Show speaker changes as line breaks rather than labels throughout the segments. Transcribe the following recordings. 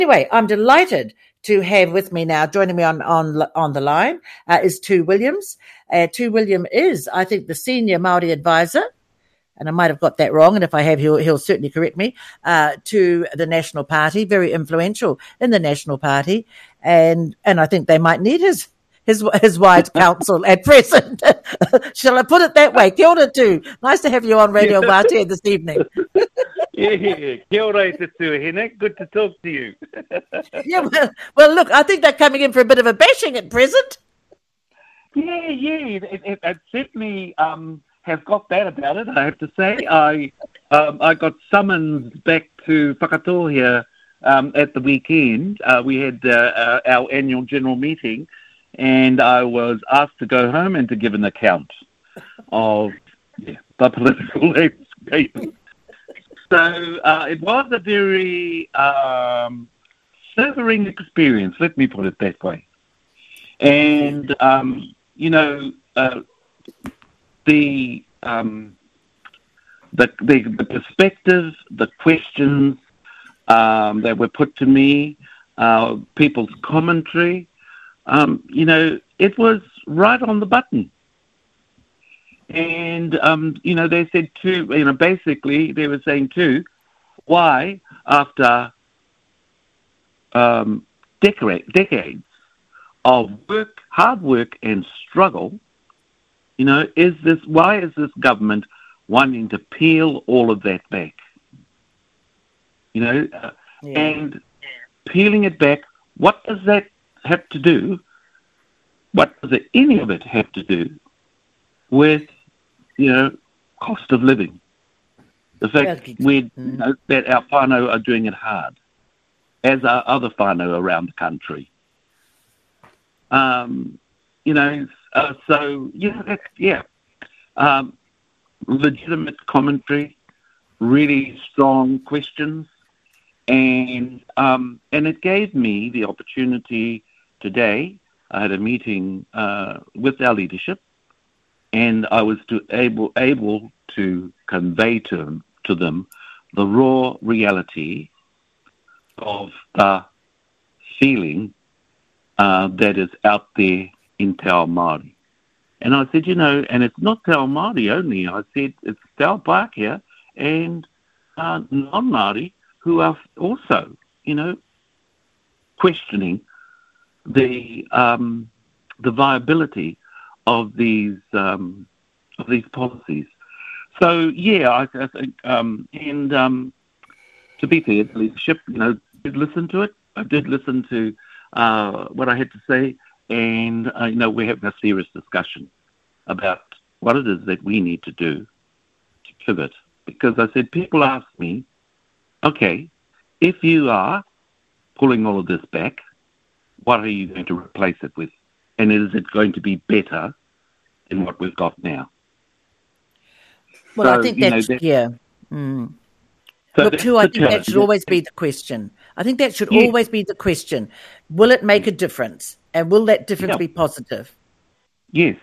Anyway, I'm delighted to have with me now, joining me on the line, is Tu Williams. Tu William is, I think, the senior Māori advisor, and I might have got that wrong, and if I have, he'll certainly correct me, to the National Party, very influential in the National Party, and I think they might need his wise counsel at present. Shall I put it that way? Kia ora, Tu. Nice to have you on Radio Wātea this evening.
Yeah, kia ora te tuahine. Good to talk to you.
Yeah, well, look, I think they're coming in for a bit of a bashing at present.
Yeah, it certainly has got that about it, I have to say. I got summoned back to Whakatohea at the weekend. We had our annual general meeting, and I was asked to go home and to give an account of the political landscape. So it was a very sobering experience, let me put it that way. And, the perspective, the questions that were put to me, people's commentary, it was right on the button. And, they said too, basically they were saying too, why after decades of hard work and struggle, why is this government wanting to peel all of that back? And peeling it back, what does that have to do? What does any of it have to do with, cost of living? The fact that our whānau are doing it hard, as are other whānau around the country. Legitimate commentary, really strong questions, and it gave me the opportunity today. I had a meeting with our leadership, and I was able to convey to them the raw reality of the feeling that is out there in Te Ao Māori. And I said, and it's not Te Ao Māori only. I said it's Te Ao Pākehā and non-Māori who are also, questioning the viability of these policies. So I think, to be fair, the leadership, did listen to it. I did listen to what I had to say, and we're having a serious discussion about what it is that we need to do to pivot. Because I said, people ask me, okay, if you are pulling all of this back, what are you going to replace it with? And is it going to be better than what we've got now?
Well, so, I think that's, So look, too, I think that should always be the question. I think that should always be the question. Will it make a difference? And will that difference be positive?
Yes.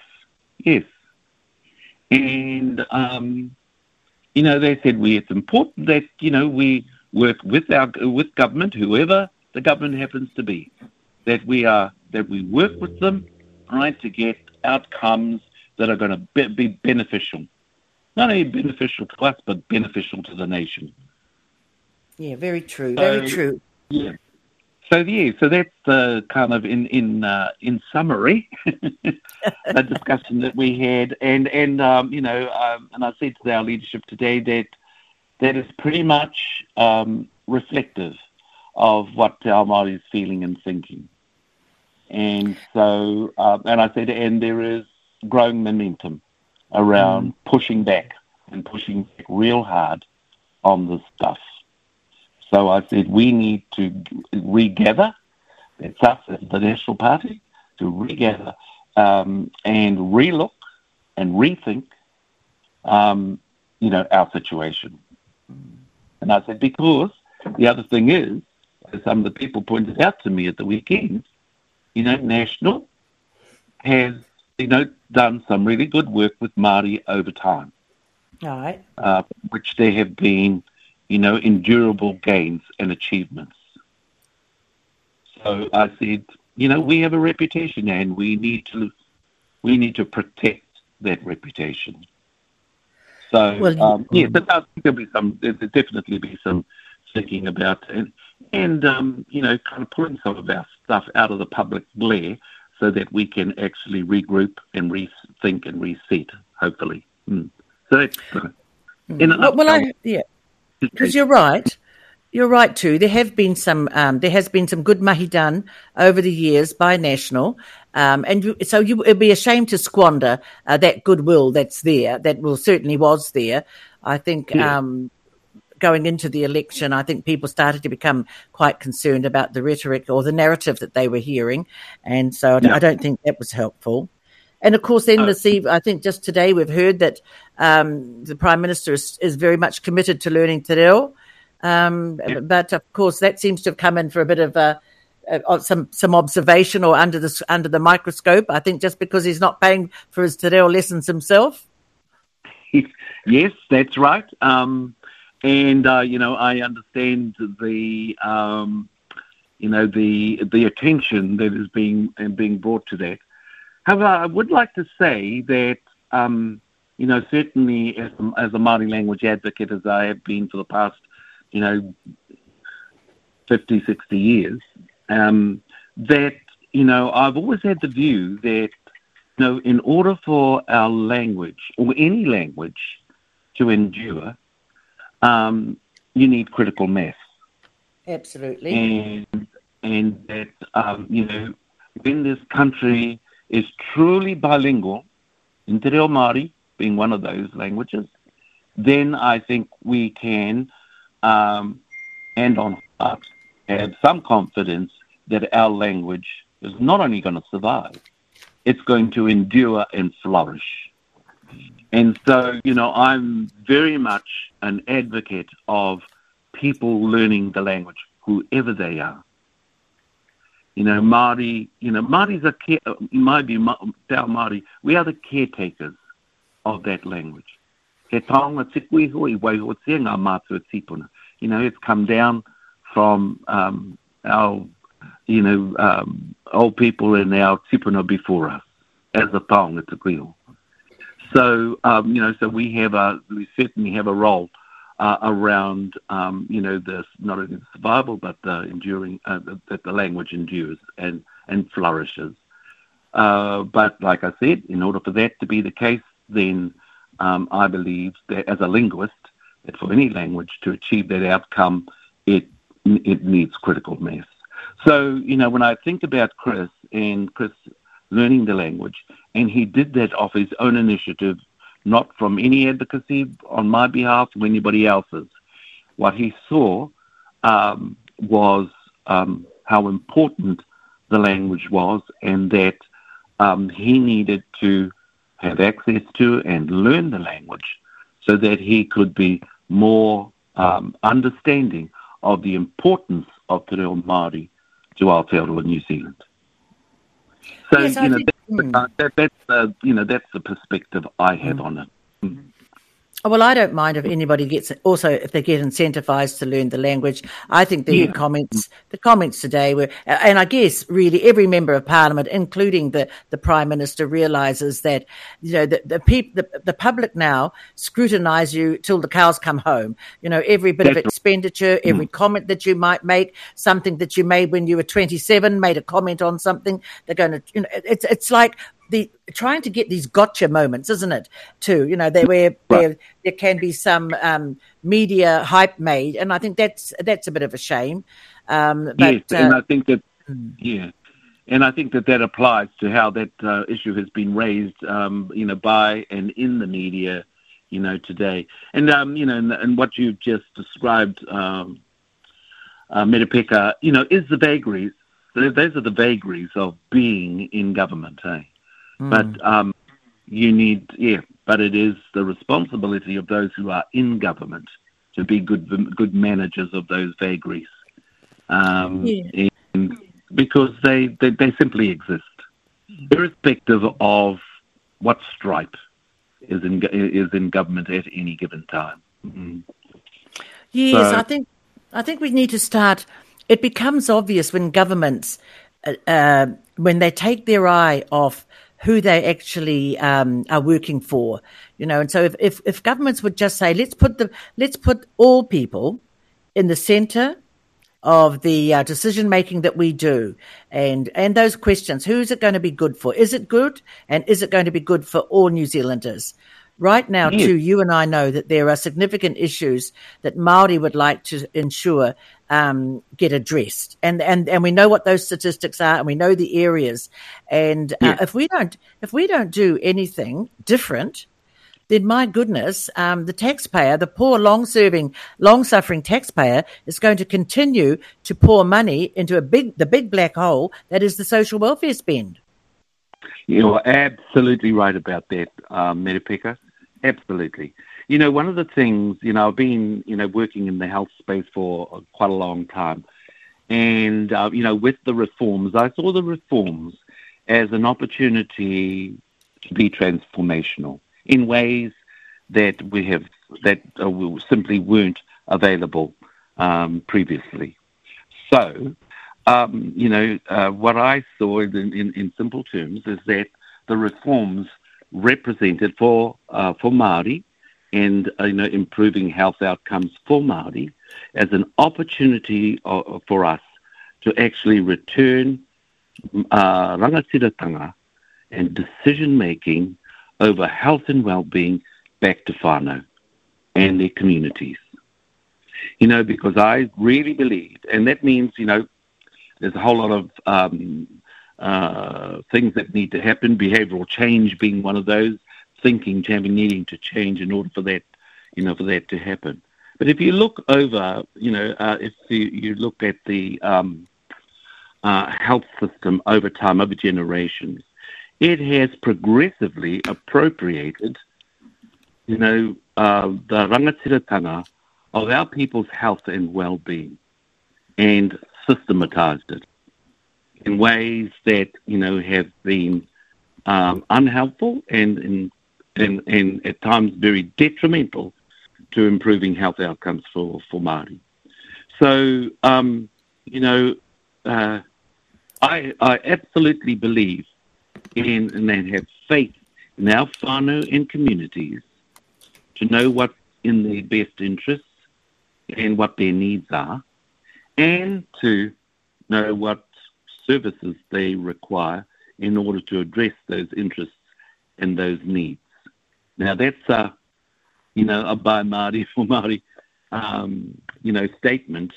And, they said it's important that, we work with government, whoever the government happens to be, that we work with them, right, to get outcomes that are going to be beneficial. Not only beneficial to us, but beneficial to the nation.
Yeah, very true. Very true.
Yeah. So that's the kind of in summary a discussion that we had, and I said to our leadership today that is pretty much reflective of what Te Ao Māori is feeling and thinking, and so and I said, and there is growing momentum around pushing back real hard on this stuff. So I said we need to regather. It's us as the National Party to regather and relook and rethink, our situation. And I said because the other thing is, as some of the people pointed out to me at the weekend, National has done some really good work with Māori over time.
All right.
Which there have been, endurable gains and achievements. so I said, we have a reputation, and we need to protect that reputation. So but I think there'll definitely be some thinking about and kind of pulling some of our stuff out of the public glare, so that we can actually regroup and rethink and reset, hopefully. So that's
because you're right. You're right too. There has been some good mahi done over the years by National, it'd be a shame to squander that goodwill that's there. That certainly was there. I think going into the election, I think people started to become quite concerned about the rhetoric or the narrative that they were hearing, and so I don't think that was helpful. And of course, then I think just today we've heard that the Prime Minister is very much committed to learning te reo. But of course, that seems to have come in for a bit of some observation or under the microscope. I think just because he's not paying for his te reo lessons himself.
Yes, that's right. And I understand the attention that is being brought to that. However, I would like to say that certainly as a Māori language advocate, as I have been for the past 50, 60 years, that I've always had the view that in order for our language or any language to endure, you need critical mass.
Absolutely.
And that, when this country is truly bilingual, in te reo Māori being one of those languages, then I think we can, hand on heart, have some confidence that our language is not only going to survive, it's going to endure and flourish. And so, I'm very much an advocate of people learning the language, whoever they are. Māori, Māori's Māori, we are the caretakers of that language. He taonga tikui hoi wai ho tia ngā mātua tipuna. It's come down from our, old people and our tipuna before us as a taonga tikui ho. So, so we certainly have a role around, this, not only the survival, but the enduring, that the language endures and flourishes. But like I said, in order for that to be the case, then I believe that as a linguist, that for any language to achieve that outcome, it needs critical mass. So, when I think about Chris learning the language, and he did that off his own initiative, not from any advocacy on my behalf or anybody else's. What he saw was how important the language was, and that he needed to have access to and learn the language so that he could be more understanding of the importance of te reo Māori to Aotearoa New Zealand. So,
yes,
that's the perspective I have on it. Mm.
Well, I don't mind if anybody if they get incentivized to learn the language. I think the comments today were, and I guess really every member of Parliament, including the Prime Minister, realizes that, the public now scrutinise you till the cows come home. Every bit of expenditure, every comment that you might make, something that you made when you were 27, made a comment on something, they're going to, it's like, trying to get these gotcha moments, isn't it? Too, where there can be some media hype made, and I think that's a bit of a shame.
Yes, and I think that and I think that applies to how that issue has been raised, by and in the media, today, and and what you've just described, Merepeka, is the vagaries. Those are the vagaries of being in government, eh? But but it is the responsibility of those who are in government to be good managers of those vagaries, and because they simply exist, irrespective of what stripe is in government at any given time. Mm-hmm.
Yes, so, I think we need to start it becomes obvious when governments, when they take their eye off who they actually are working for, And so if governments would just say, let's put all people in the centre of the decision making that we do, and those questions: who's it going to be good for? Is it good, and is it going to be good for all New Zealanders? Right now, too, you and I know that there are significant issues that Māori would like to ensure get addressed, and we know what those statistics are, and we know the areas. And if we don't do anything different, then my goodness, the taxpayer, the poor, long-suffering taxpayer, is going to continue to pour money into the big black hole that is the social welfare spend.
You're absolutely right about that, Merepeka. Absolutely. One of the things, I've been, working in the health space for quite a long time. And, with the reforms, I saw the reforms as an opportunity to be transformational in ways that simply weren't available previously. So, what I saw in simple terms is that the reforms represented for Māori and improving health outcomes for Māori as an opportunity for us to actually return rangatiratanga and decision making over health and well-being back to whānau and their communities. Because I really believe, and that means, there's a whole lot of things that need to happen, behavioural change being one of those, thinking, needing to change in order for that, for that to happen. But if you look over, if you look at the health system over time, over generations, it has progressively appropriated, the rangatiratanga of our people's health and well-being and systematized it in ways that, have been unhelpful and at times very detrimental to improving health outcomes for Māori. So, I absolutely believe and have faith in our whānau and communities to know what's in their best interests and what their needs are, and to know what services they require in order to address those interests and those needs. Now that's a by Māori for Māori, statement.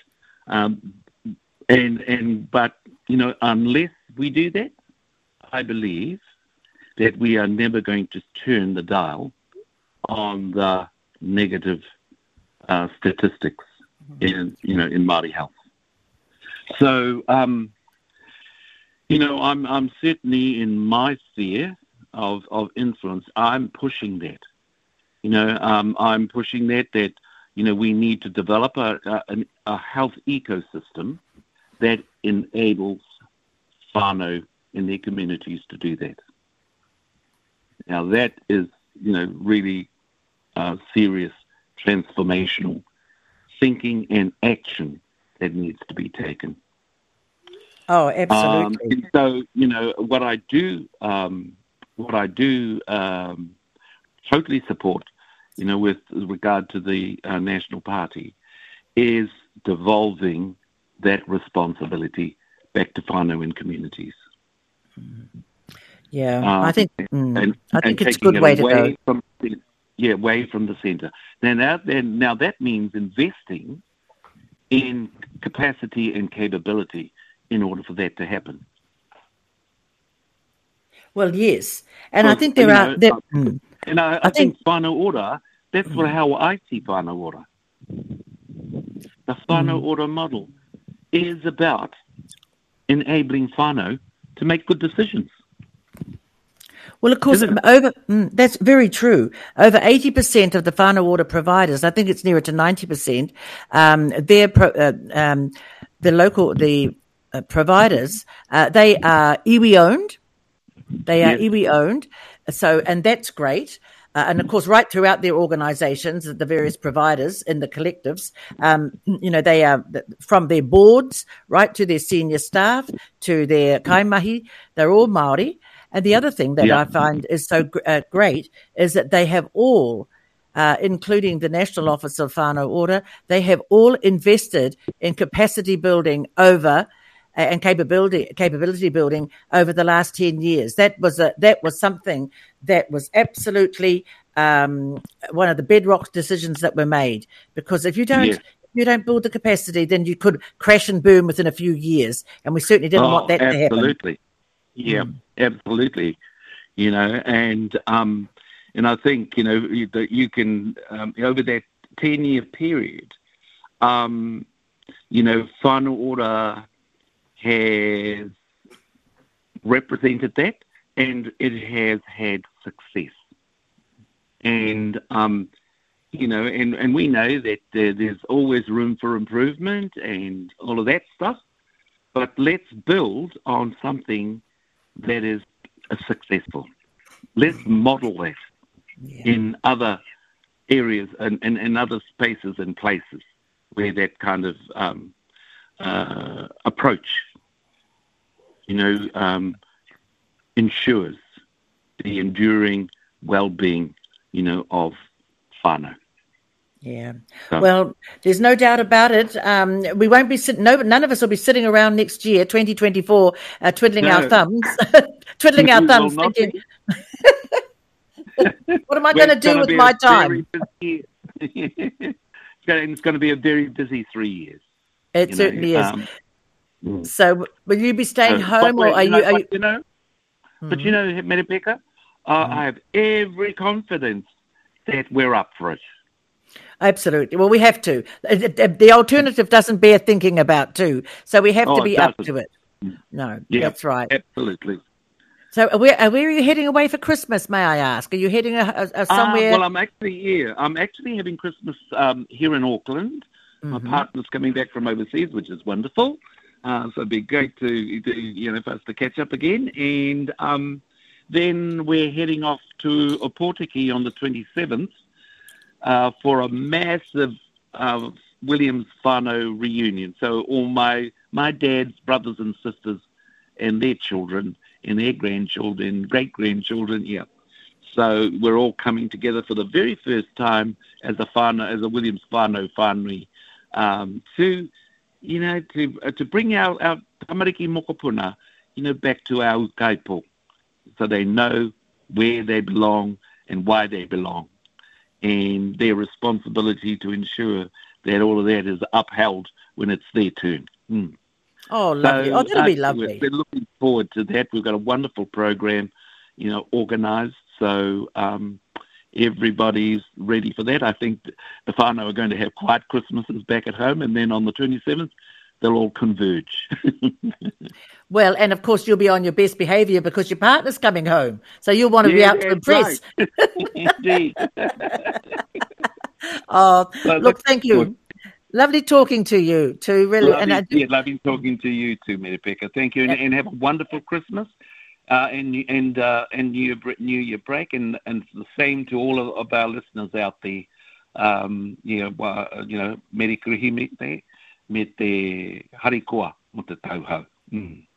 But unless we do that, I believe that we are never going to turn the dial on the negative statistics in Māori health. So, I'm certainly in my sphere of influence. I'm pushing that. I'm pushing that we need to develop a health ecosystem that enables whānau in their communities to do that. Now that is, really serious transformational thinking and action that needs to be taken.
Oh, absolutely.
And so, what I do totally support, with regard to the National Party, is devolving that responsibility back to whānau and communities.
Yeah, I think it's a good way to go.
Away from the centre. Now that means investing in capacity and capability in order for that to happen.
Well, yes, and I think there are.
And I think whānau ora. That's how I see whānau ora. The whānau ora model is about enabling whānau to make good decisions.
Well, of course, that's very true. Over 80% of the whānau ora providers, I think it's nearer to 90%, the providers, they are iwi owned. They are iwi owned. So, and that's great. and of course, right throughout their organisations, the various providers in the collectives, they are from their boards right to their senior staff to their kaimahi. They're all Māori. And the other thing that I find is so great is that they have all, including the National Office of Whānau Ora, they have all invested in capacity building and capability building over the last 10 years. That was something that was absolutely one of the bedrock decisions that were made. Because if you don't build the capacity, then you could crash and burn within a few years, and we certainly didn't want that to happen.
Absolutely, absolutely. And I think that you can over that 10-year period, Whānau Ora has represented that, and it has had success. And and we know that there's always room for improvement and all of that stuff. But let's build on something that is successful. Let's model that in other areas and in other spaces and places where that kind of approach, ensures the enduring well-being, of whānau.
Yeah. Well, there's no doubt about it. We won't be sitting. None of us will be sitting around next year, 2024, twiddling our thumbs, thinking, "What am I going to do with my time?"
It's going to be a very busy 3 years.
It certainly is. So, will you be staying home, or are you?
But Meripeka, I have every confidence that we're up for it.
Absolutely. Well, we have to. The alternative doesn't bear thinking about too. So we have to be up to it. No, that's right.
Absolutely.
So where are you heading away for Christmas, may I ask? Are you heading somewhere?
Well, I'm actually here. I'm actually having Christmas here in Auckland. My partner's coming back from overseas, which is wonderful. So it'd be great for us to catch up again. And then we're heading off to Opotiki on the 27th. For a massive Williams whānau reunion. So all my dad's brothers and sisters and their children and their grandchildren, great-grandchildren, So we're all coming together for the very first time as a Williams whānau whānui, to bring our tamariki mokopuna, back to our kaipo, so they know where they belong and why they belong, and their responsibility to ensure that all of that is upheld when it's their turn.
Oh, lovely. That'll be lovely.
We're looking forward to that. We've got a wonderful program, organised. So everybody's ready for that. I think the whānau are going to have quiet Christmases back at home, and then on the 27th, they'll all converge.
Well, and of course, you'll be on your best behaviour because your partner's coming home. So you'll want to be out to impress.
Right. Indeed.
Look, thank you. Good. Lovely talking to you, too, really.
Lovely talking to you too, Meripeka. Thank you, and have a wonderful Christmas and New Year break, and the same to all of our listeners out there. Merry Krihime me te harikoa mo te tauhau.